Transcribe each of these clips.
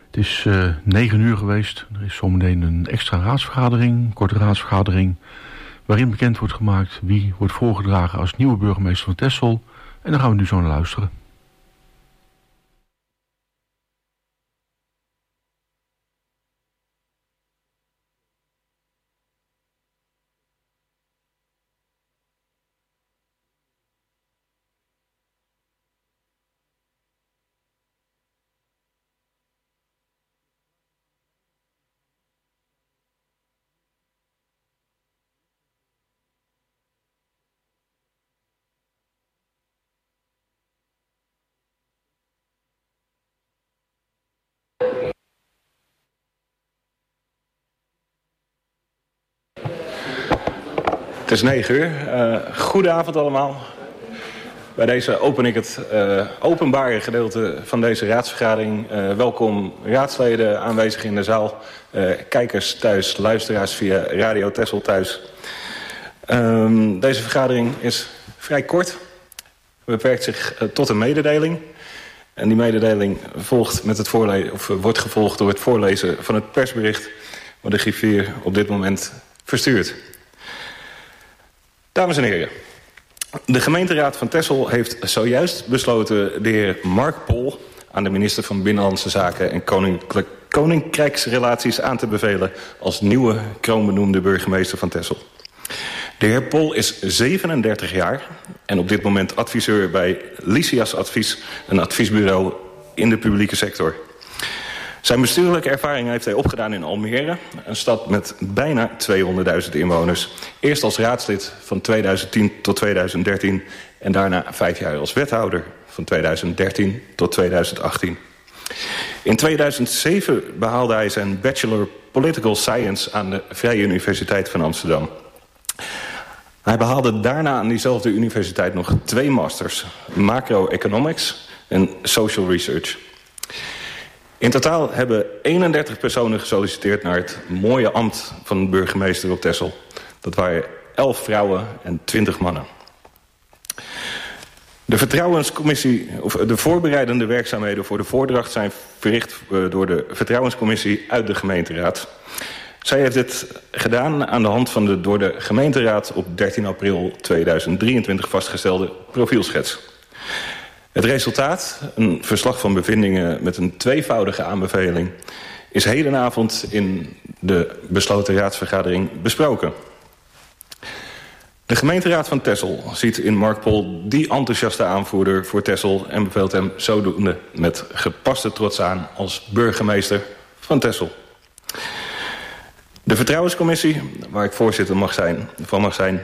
Het is 9 uur geweest. Er is zometeen een extra raadsvergadering, een korte raadsvergadering, waarin bekend wordt gemaakt wie wordt voorgedragen als nieuwe burgemeester van Texel. En daar gaan we nu zo naar luisteren. Het is 9 uur. Goedenavond allemaal. Bij deze open ik het openbare gedeelte van deze raadsvergadering. Welkom raadsleden aanwezig in de zaal. Kijkers thuis, luisteraars via Radio Texel thuis. Deze vergadering is vrij kort. Beperkt zich tot een mededeling. En die mededeling volgt met het wordt gevolgd door het voorlezen van het persbericht wat de griffier op dit moment verstuurt. Dames en heren, de gemeenteraad van Texel heeft zojuist besloten de heer Mark Pol aan de minister van Binnenlandse Zaken en Koninkrijksrelaties aan te bevelen als nieuwe kroonbenoemde burgemeester van Texel. De heer Pol is 37 jaar en op dit moment adviseur bij Lysias Advies, een adviesbureau in de publieke sector. Zijn bestuurlijke ervaring heeft hij opgedaan in Almere, een stad met bijna 200.000 inwoners. Eerst als raadslid van 2010 tot 2013 en daarna 5 jaar als wethouder van 2013 tot 2018. In 2007 behaalde hij zijn Bachelor Political Science aan de Vrije Universiteit van Amsterdam. Hij behaalde daarna aan diezelfde universiteit nog 2 masters, Macroeconomics en Social Research. In totaal hebben 31 personen gesolliciteerd naar het mooie ambt van burgemeester op Texel. Dat waren 11 vrouwen en 20 mannen. De vertrouwenscommissie, of de voorbereidende werkzaamheden voor de voordracht zijn verricht door de vertrouwenscommissie uit de gemeenteraad. Zij heeft dit gedaan aan de hand van de door de gemeenteraad op 13 april 2023 vastgestelde profielschets. Het resultaat, een verslag van bevindingen met een tweevoudige aanbeveling, is hedenavond in de besloten raadsvergadering besproken. De gemeenteraad van Texel ziet in Mark Pol die enthousiaste aanvoerder voor Texel en beveelt hem zodoende met gepaste trots aan als burgemeester van Texel. De vertrouwenscommissie, waar ik voorzitter mag zijn,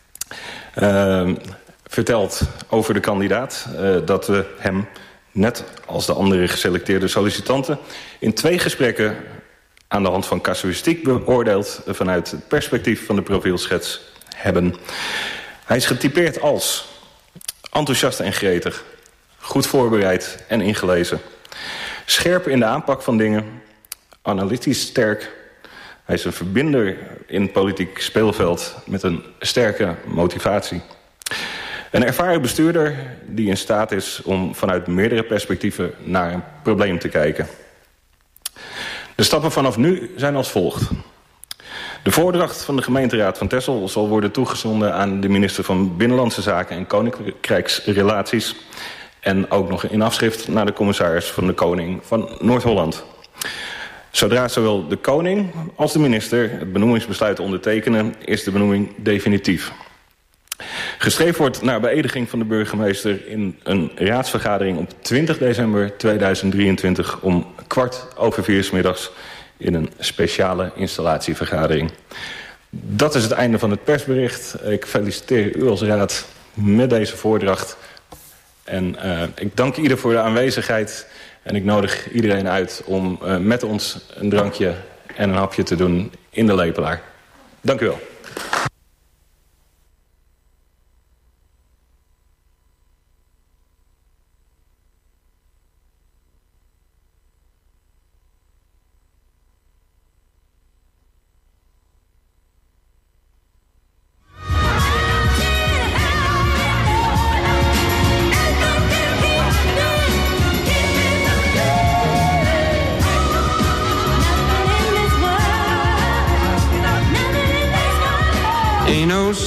vertelt over de kandidaat dat we hem, net als de andere geselecteerde sollicitanten, in 2 gesprekken aan de hand van casuïstiek beoordeeld vanuit het perspectief van de profielschets hebben. Hij is getypeerd als enthousiast en gretig, goed voorbereid en ingelezen, scherp in de aanpak van dingen, analytisch sterk. Hij is een verbinder in het politiek speelveld met een sterke motivatie. Een ervaren bestuurder die in staat is om vanuit meerdere perspectieven naar een probleem te kijken. De stappen vanaf nu zijn als volgt. De voordracht van de gemeenteraad van Texel zal worden toegezonden aan de minister van Binnenlandse Zaken en Koninkrijksrelaties. En ook nog in afschrift naar de commissaris van de Koning van Noord-Holland. Zodra zowel de koning als de minister het benoemingsbesluit ondertekenen, is de benoeming definitief. Gestreefd wordt naar beëdiging van de burgemeester in een raadsvergadering op 20 december 2023 om 15:15 's middags in een speciale installatievergadering. Dat is het einde van het persbericht. Ik feliciteer u als raad met deze voordracht. En ik dank ieder voor de aanwezigheid. En ik nodig iedereen uit om met ons een drankje en een hapje te doen in de Lepelaar. Dank u wel.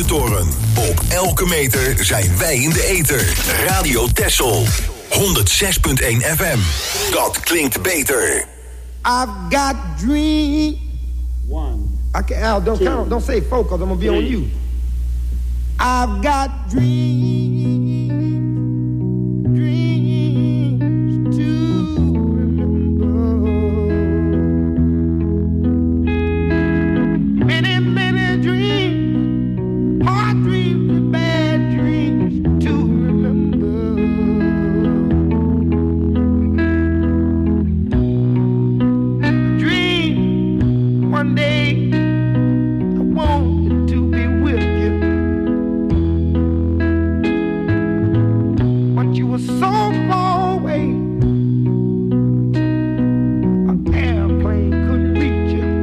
Vuurtoren. Op elke meter zijn wij in de ether. Radio Texel. 106.1 FM. Dat klinkt beter. I've got dreams. Al, don't say folk, because I'm going to be on you. I've got dreams. Dreams to remember. Many, many dreams. Hard dreams and bad dreams to remember. Dream one day I want to be with you. But you were so far away, an airplane couldn't reach you.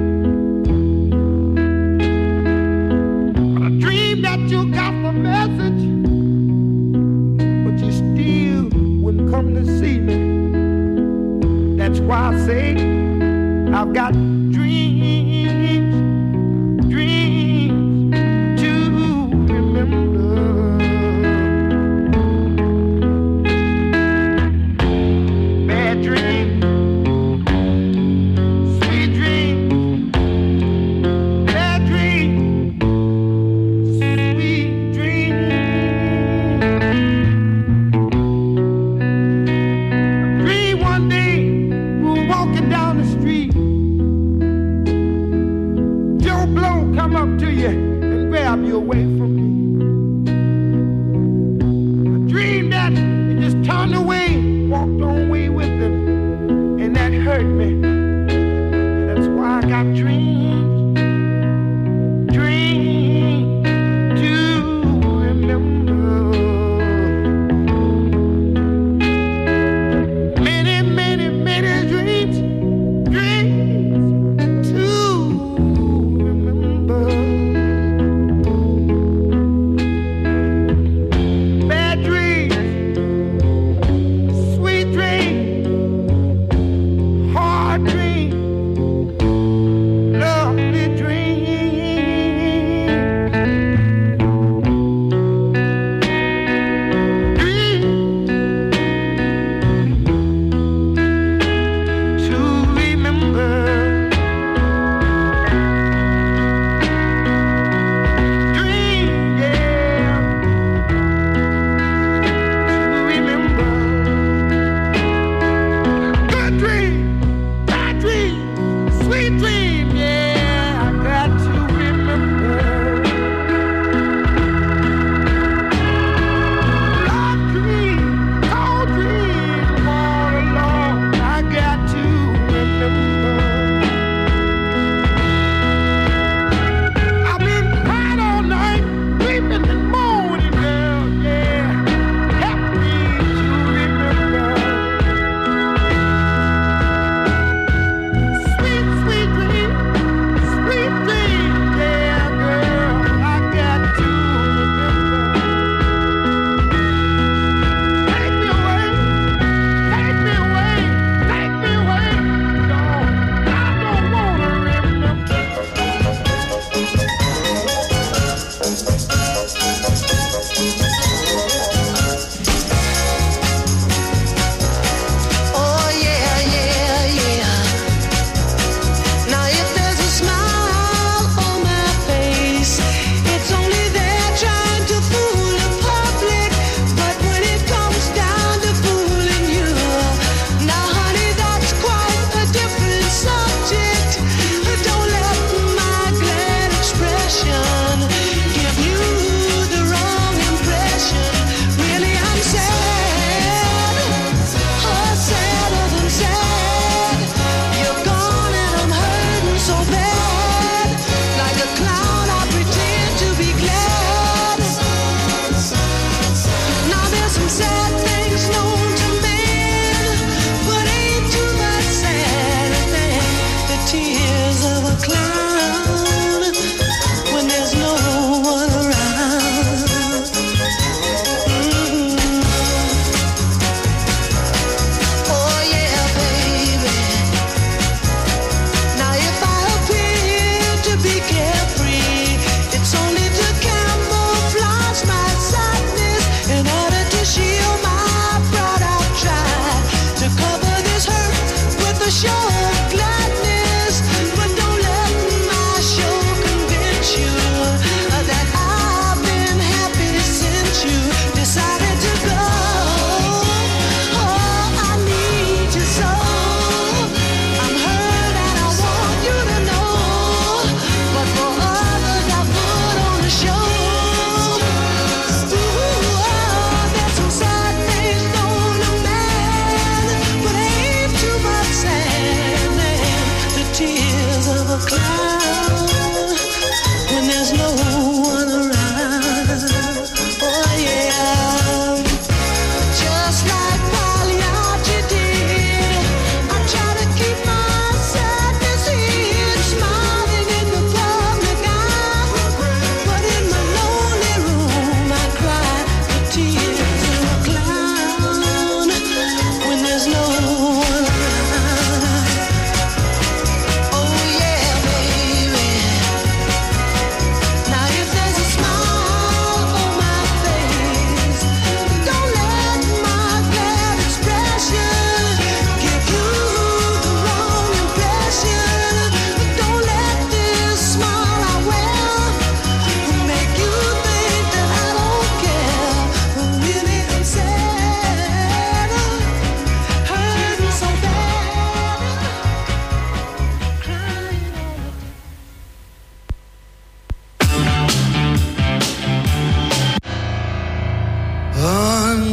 But I dreamed that you got the message, but you still wouldn't come to see me. That's why I say I've got dreams, dreams to remember. Bad dreams, sweet dreams, bad dreams, sweet dreams. Dream one day we were walking down the street. Joe Blow come up to you and grab you away from me. I dreamed that you just turned away, walked on away with them, and that hurt me. That's why I got dreams, dreams to remember. Many, many, many dreams, dreams to remember. Bad dreams,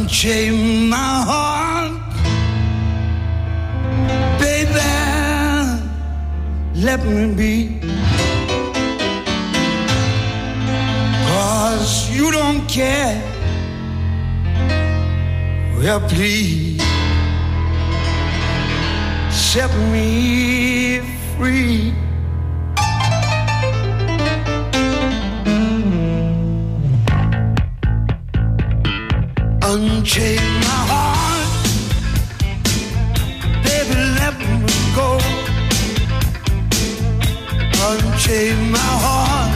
unchain my heart, baby, let me be. 'Cause you don't care. Well, please set me free. Unchain my heart, baby, let me go. Unchain my heart,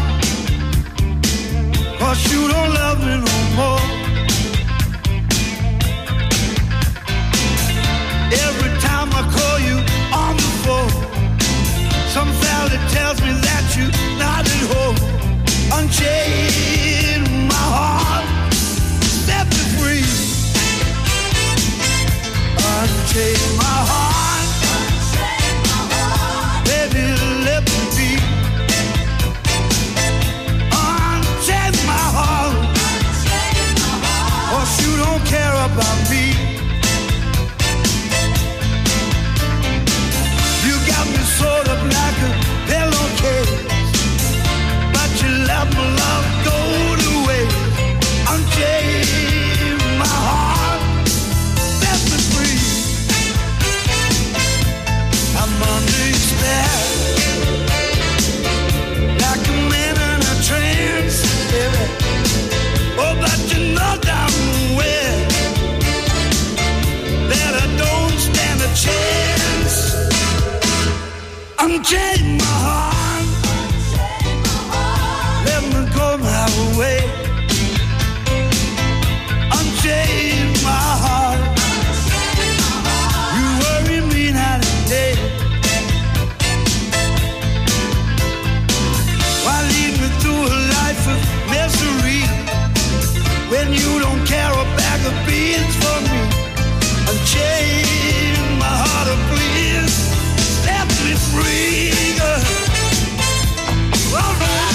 'cause you don't love me no more. Every time I call you on the phone, some fella tells me that you're not at home. Unchain my heart, set me free. Unchain my heart, baby, let me be. Unchain my heart, 'cause you don't care about me. You got me sort of like a pillowcase, but you let my love go to waste. Unchain my heart, set me free. I'm under your spell, like a man in a trance, baby. Oh, but you know damn well that I don't stand a chance. Unchain my heart, let me go my way. Unchain my heart, you worry me night and day. Why lead me through a life of misery when you don't care a bag of beans for me? Unchain my heart, oh please, set me free, girl. All right.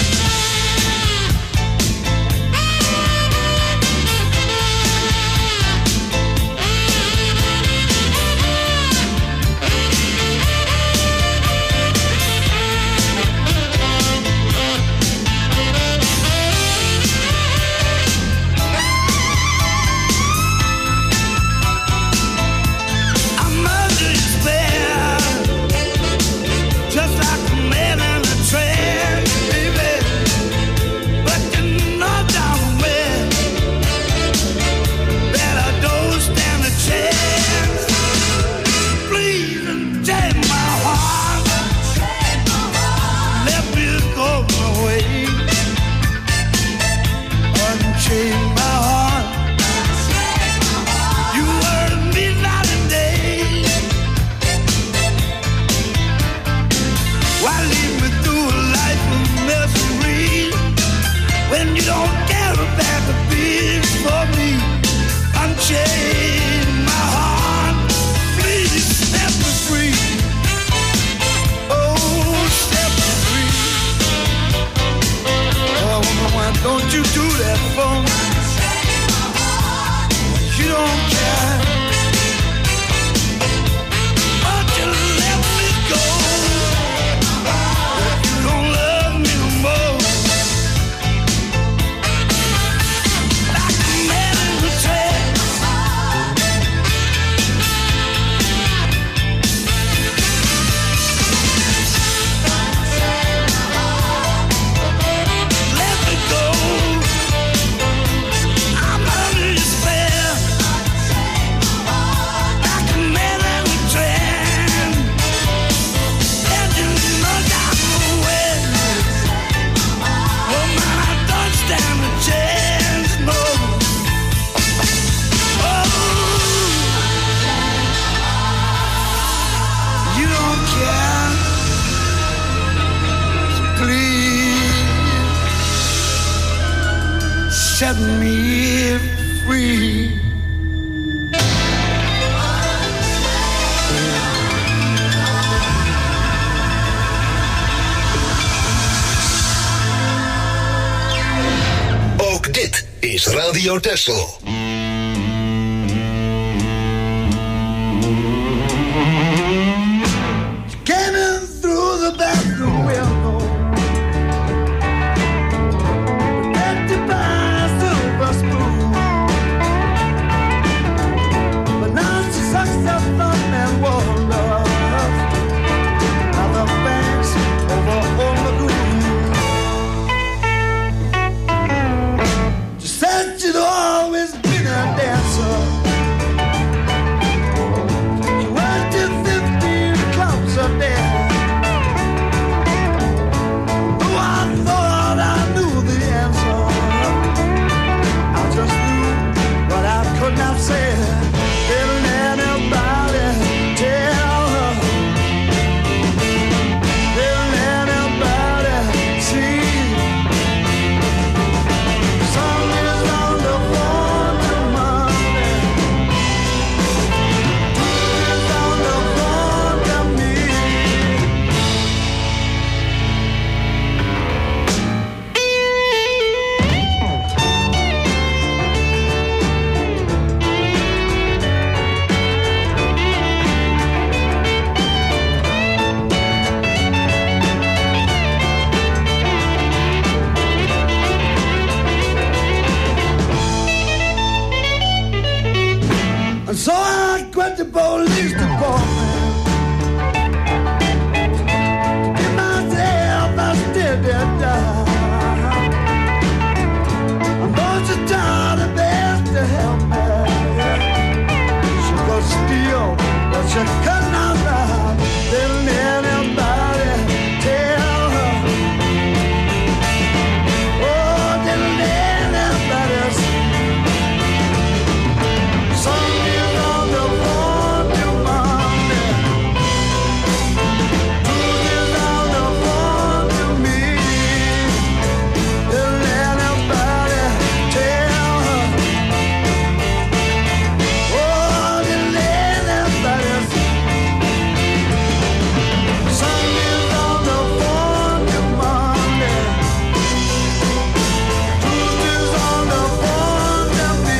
I'm under your spell, just like a man in a trance, baby. But you know damn well that I don't stand a chance. Please unchain my heart, let me go my way. Unchain my heart, you hurt me night and day. Why lead me through a life of misery when you don't care about the beats for me? Unchain my heart, please set me free. Oh, set me free. Oh, why don't you do that for me? You don't care, but you let me go. You don't love me no more. Like a man in the trance. Let me go. I'm under your spell, like a man in the trance. And you know damn well, oh man, I don't stand a chance, no. Oh, you don't care, so please set me free. Ook dit is Radio Texel. And so I quit the police department. Give myself a steady die. I'm going to try the best to help me. She could steal, but she could not lie. Didn't anybody tell her? Oh, didn't anybody see? Somebody's on the phone to mommy. Tuesday's on the phone to me. Didn't anybody tell her? Oh, didn't anybody see? Somebody's on the phone to mommy. Tuesday's on the phone to me.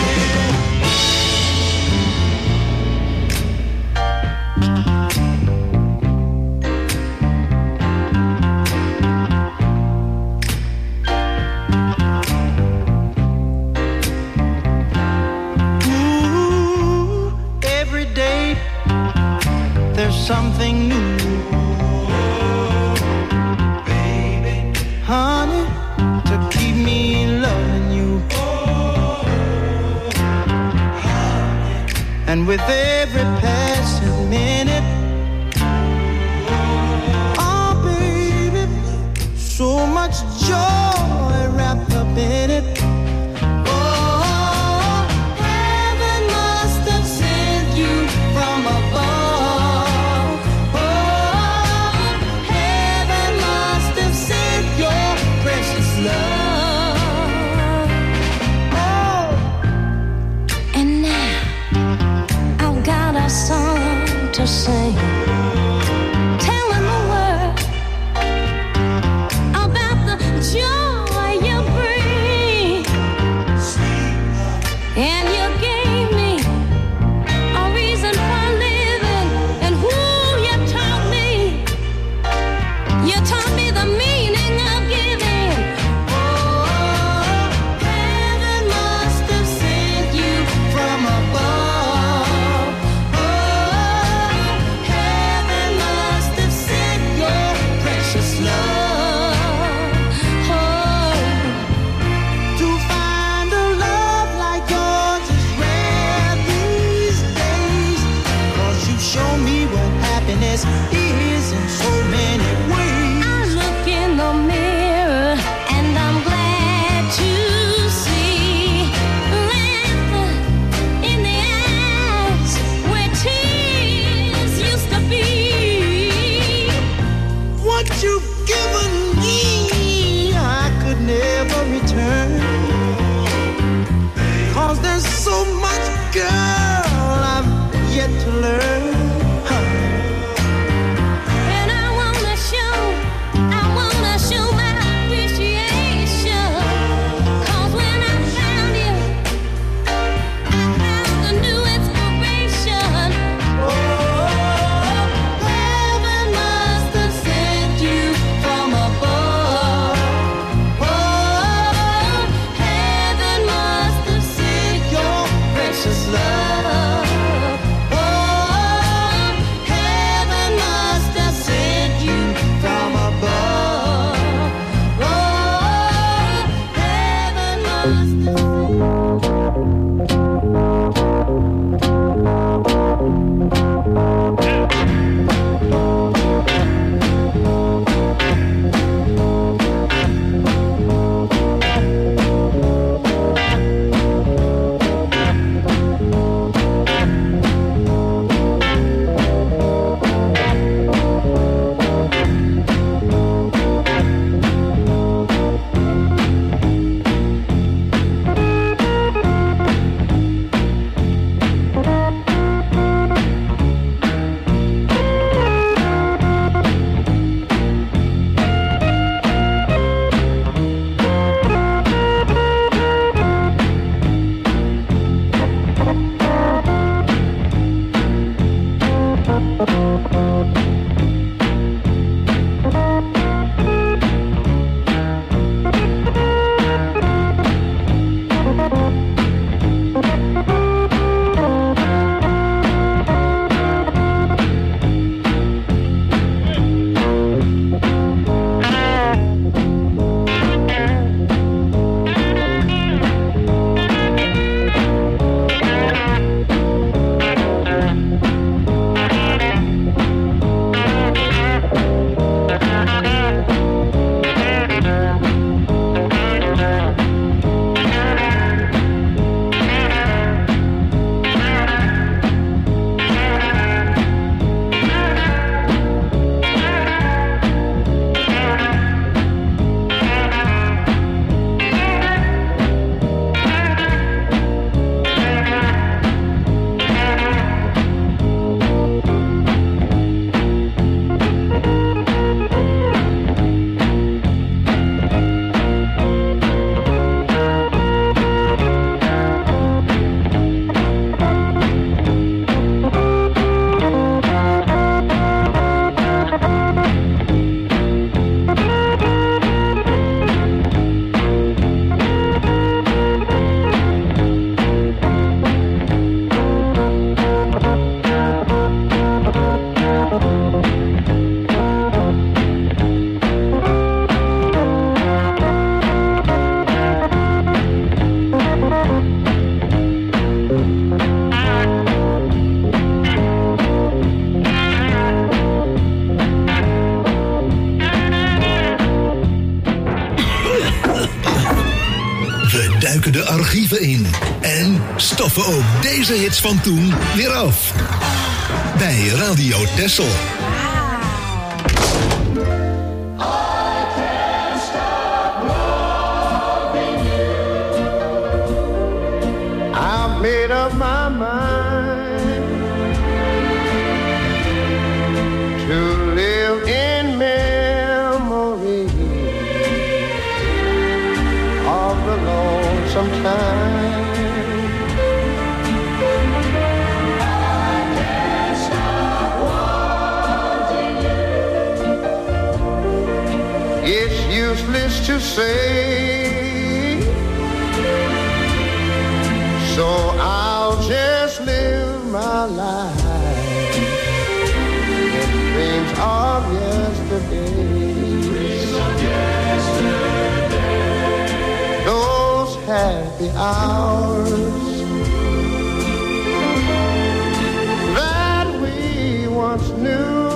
Ooh, every day there's something new. Baby, honey, to keep me loving you. And with every passing minute, oh baby, so much joy wrapped up in it. Oh, heaven must have sent you from above. Oh, heaven must have sent your precious love. Oh, And now I've got a song to sing, telling the world about the joy you bring. And you gave me a reason for living, and who you taught me. You taught me the meaning of giving. oh, heaven must have sent you from above. Oh, heaven En stoffen ook deze hits van toen weer af. Bij Radio Texel. I've made up my mind to live in memory of the lonesome time. I can't stop wanting you. It's useless to say, so I'll just live my life in dreams of yesterday. Those happy hours that we once knew,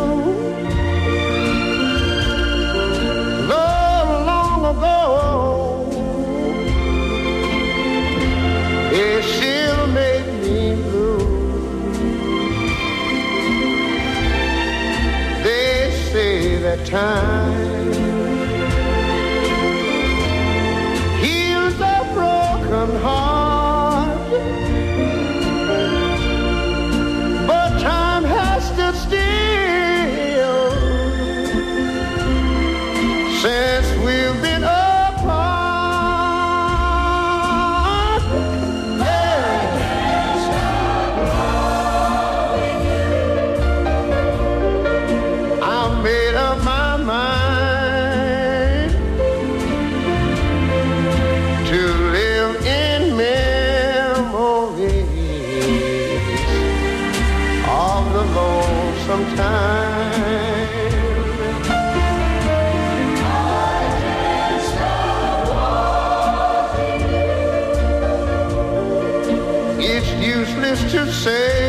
though long ago, it still make me blue. They say that time heals a broken heart, but time has stood still since we've been apart. Made up my mind to live in memories of the lonesome time. I can't stop wanting you. It's useless to say,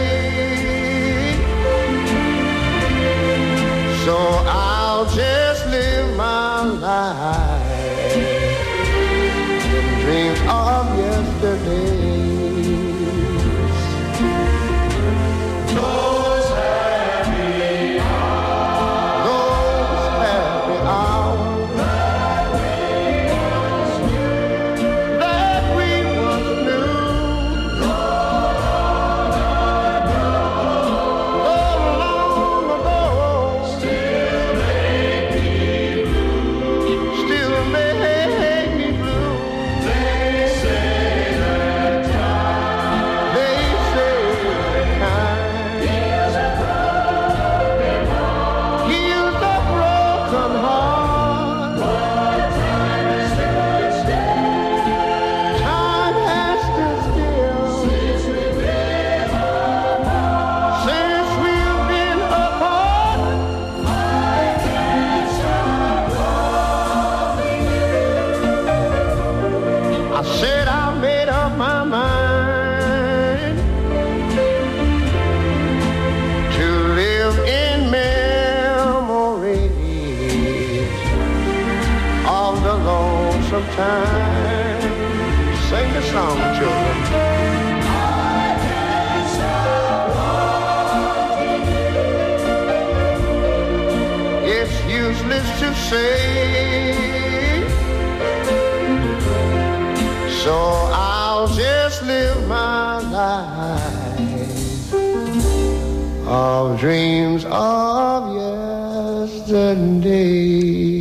so I'll just live my life in dreams of yesterdays. Those happy hours that we once knew, long ago, still make me blue. They say that time heals a broken heart. Time has stood still since we've been apart. I said I made up my mind to live in memories of the lonesome time. Sing the song, children. I can't stop wanting you. It's useless to say, so I'll just live my life of dreams of yesterday.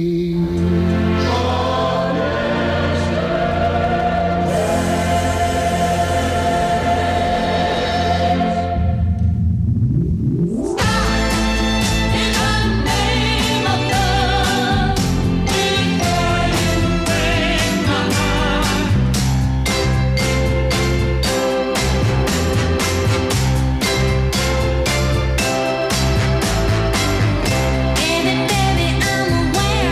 Baby, I'm aware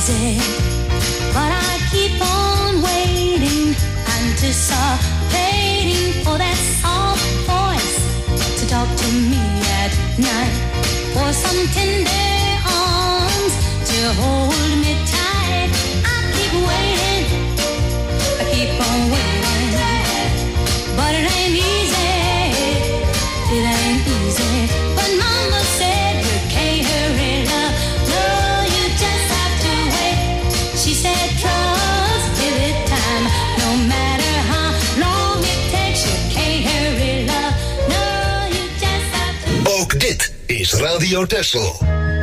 easy, but I keep on waiting, anticipating for that soft voice to talk to me at night, for some tender arms to hold me tight. I keep waiting, I keep on waiting, but it ain't easy, it ain't easy. But Mama said you can't hurry love, no, you just have to wait. She said trust, give it time, no matter how long it takes, you can't hurry love, no, you just have to. Ook dit is Radio Texel.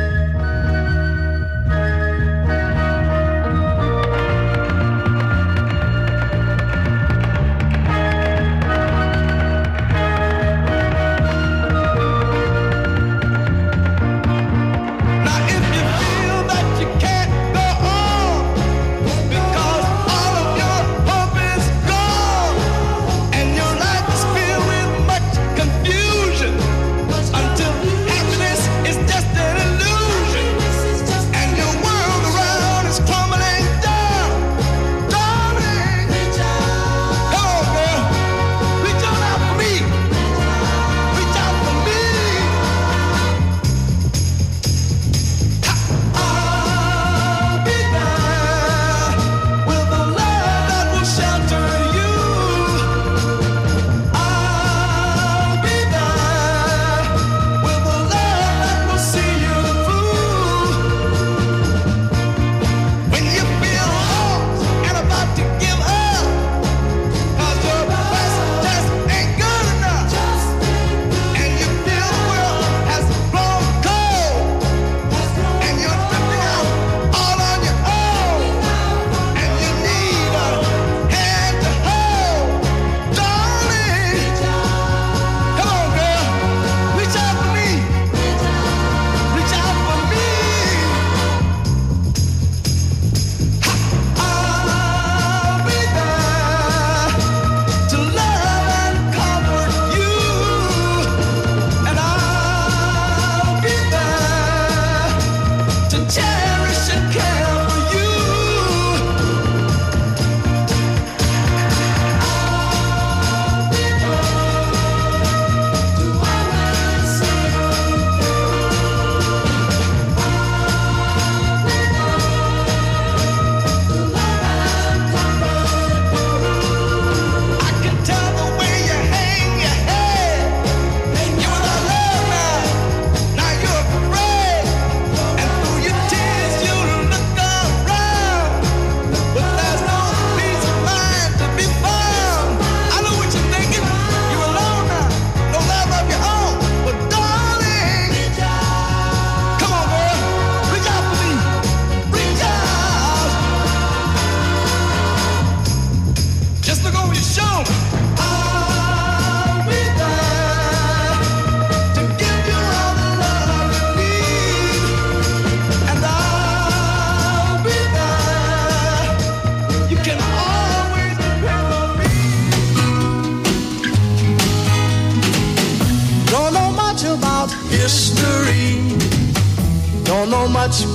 Don't know much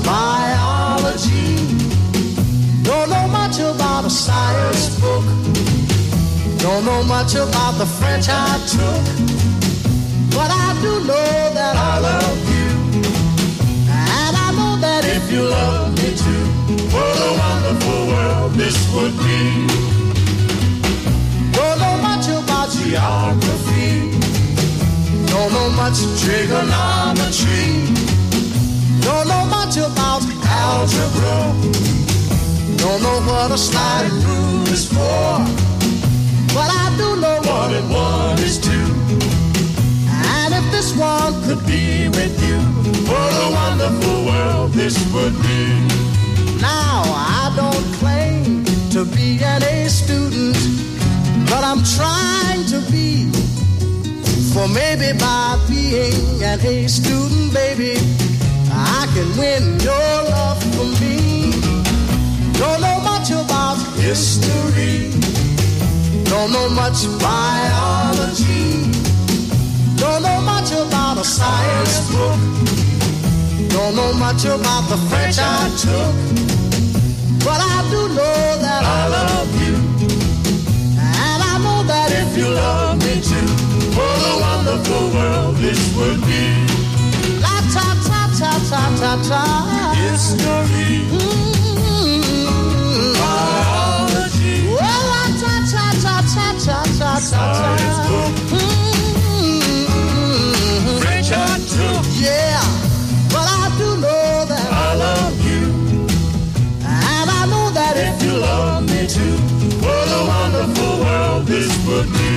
biology. Don't know much about a science book. Don't know much about the French I took. But I do know that I love you. And I know that if you love me too, what a wonderful world this would be. Don't know much about geography. Don't know much trigonometry. Don't know much about algebra. Don't know what a sliding rule is for. But I do know 1 and 1 is 2. And if this one could be with you, what a wonderful world this would be. Now I don't claim to be an A student, but I'm trying to be. For maybe by being an A student, baby, I can win your love for me. Don't know much about history. Don't know much biology. Don't know much about a science book. Don't know much about the French I took. but I do know that I love you. And I know that if you love me too, what a wonderful world this would be. La ta ta ta ta ta ta. History. Biology. Well, la ta ta ta ta ta ta ta. Science book. French art too. Yeah, but I do know that I love you. And I know that if you love me too, what a wonderful world this would be.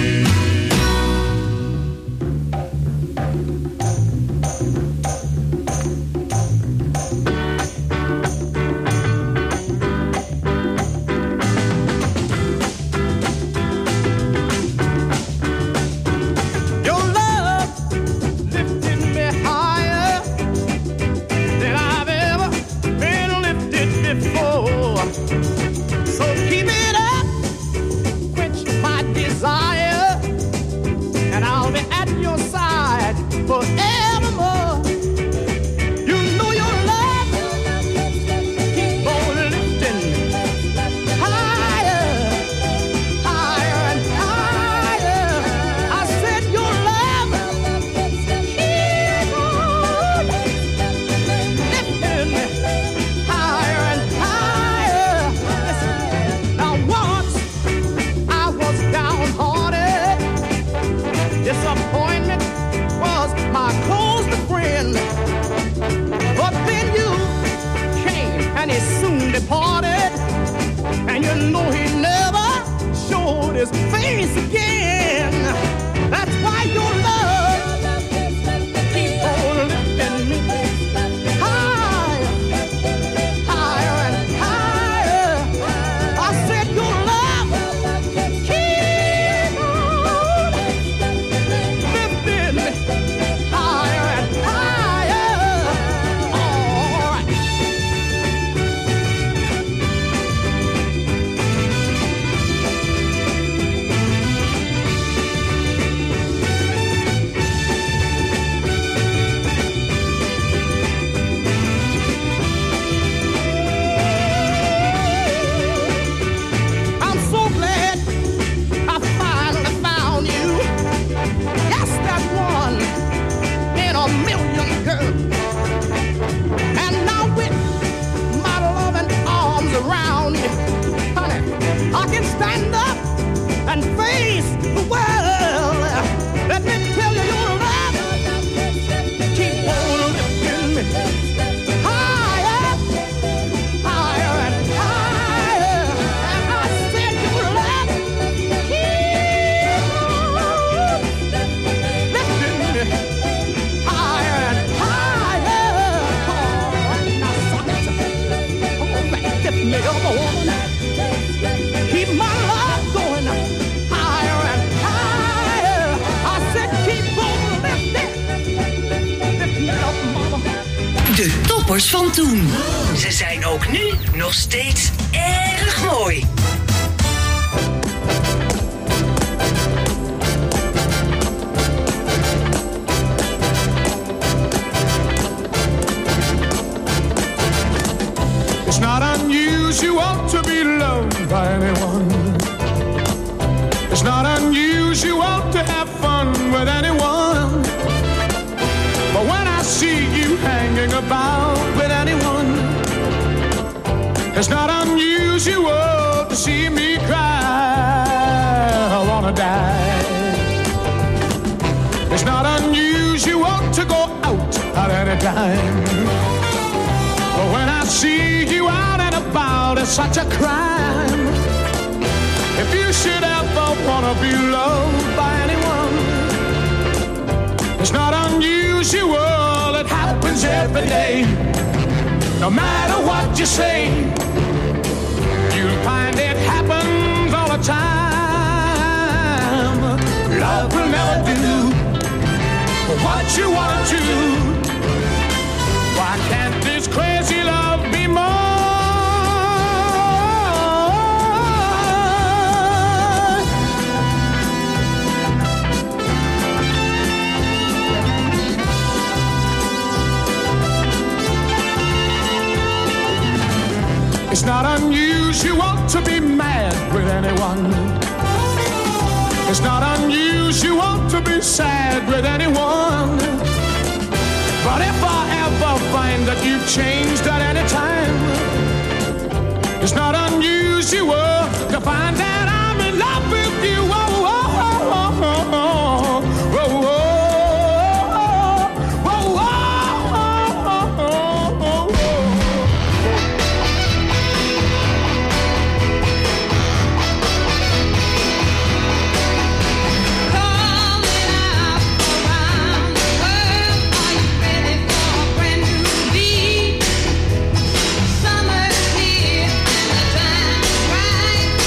Van toen. Ze zijn ook nu nog steeds erg mooi. It's not unusual to be loved by anyone. It's not unusual to have fun with anyone. But when I see you hanging about with anyone, it's not unusual to see me cry. I wanna die. It's not unusual to go out at any time. But when I see you out and about, it's such a crime. If you should ever wanna be loved by anyone, it's not unusual, it happens every day. No matter what you say, you'll find it happens all the time. Love will never do what you want to. Why can't this crazy love be more? It's not unusual to be mad with anyone. It's not unusual to be sad with anyone. But if I ever find that you've changed at any time, it's not unusual to find that I'm in love with you. Oh, oh, oh, oh, oh, oh, oh, oh. Summer's here and the time's right.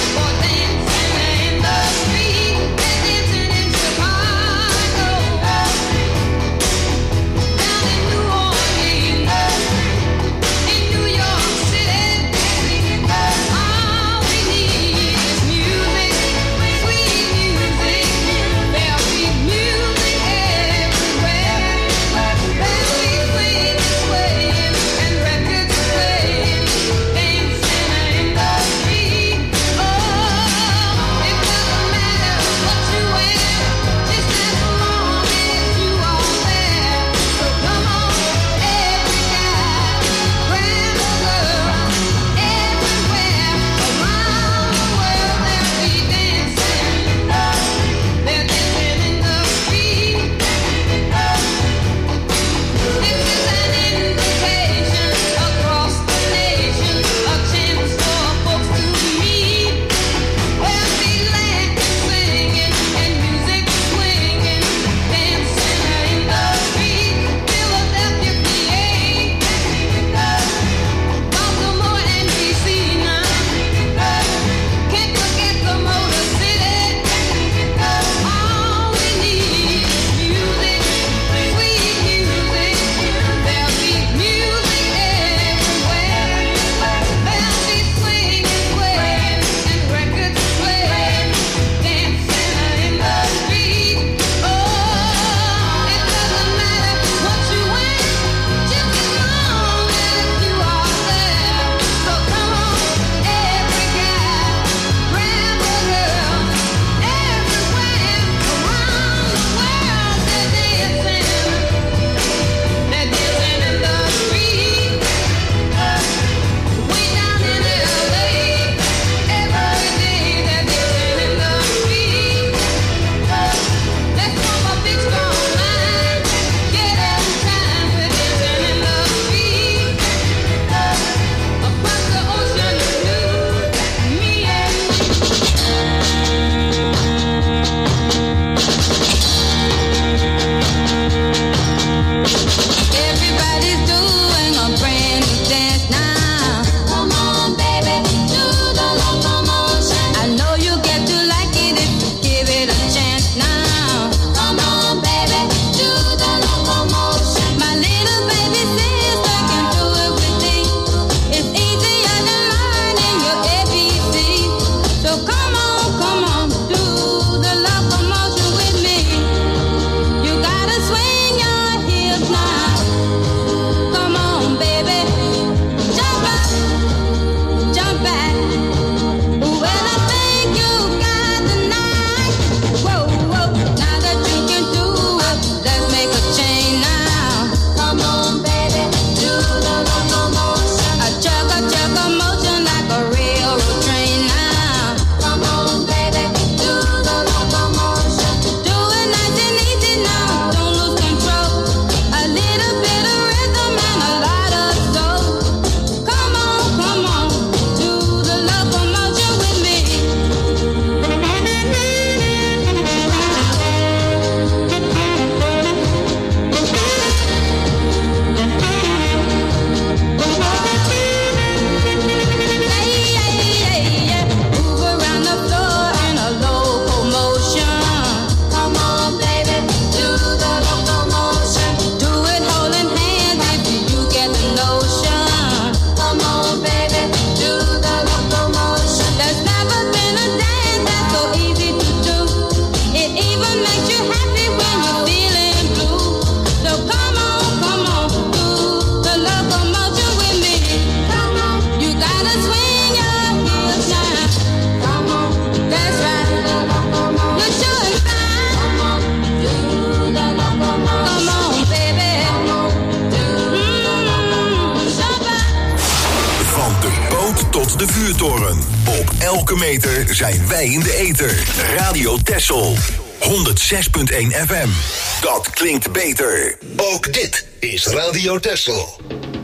de vuurtoren. Op elke meter zijn wij in de ether. Radio Texel. 106.1 FM. Dat klinkt beter. Ook dit is Radio Texel.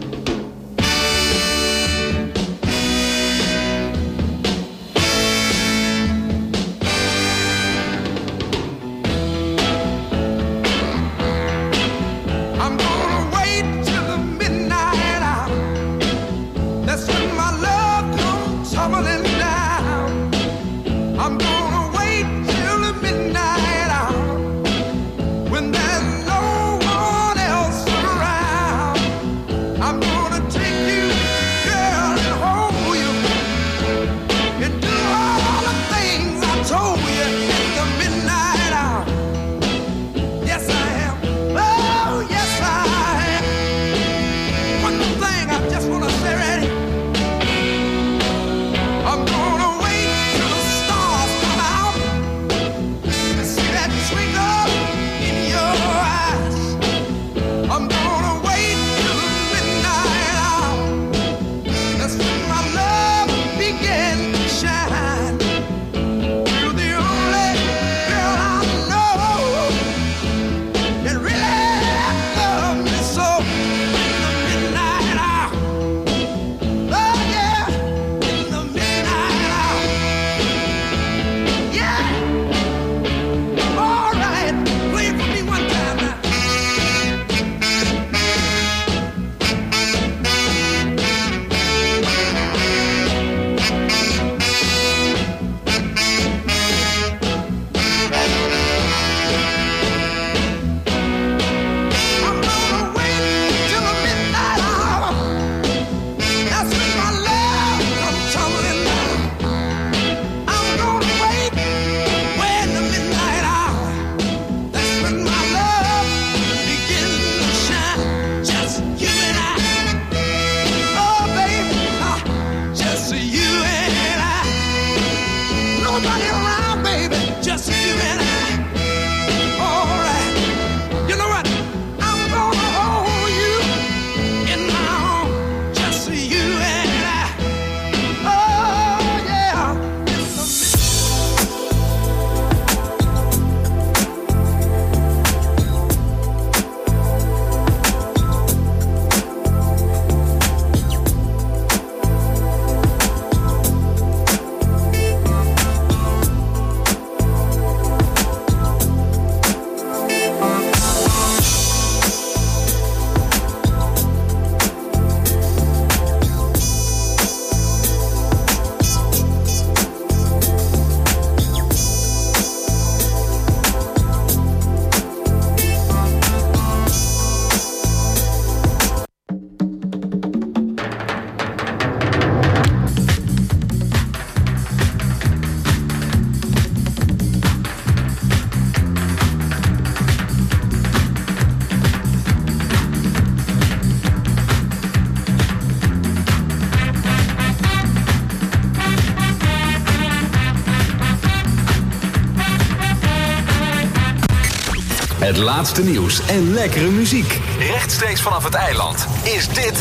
Het laatste nieuws en lekkere muziek. Rechtstreeks vanaf het eiland is dit...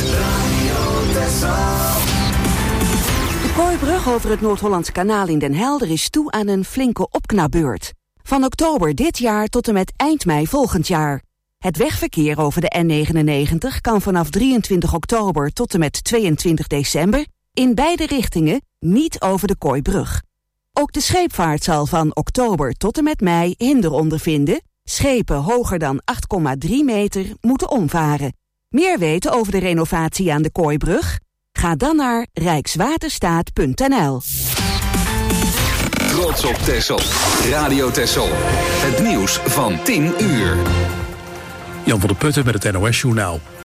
De Kooibrug over het Noord-Hollandse kanaal in Den Helder is toe aan een flinke opknapbeurt. Van oktober dit jaar tot en met eind mei volgend jaar. Het wegverkeer over de N99 kan vanaf 23 oktober tot en met 22 december... in beide richtingen niet over de Kooibrug. Ook de scheepvaart zal van oktober tot en met mei hinder ondervinden... Schepen hoger dan 8,3 meter moeten omvaren. Meer weten over de renovatie aan de Kooibrug? Ga dan naar rijkswaterstaat.nl. Trots op Texel. Radio Texel. Het nieuws van 10 uur. Jan van der Putten met het NOS-journaal.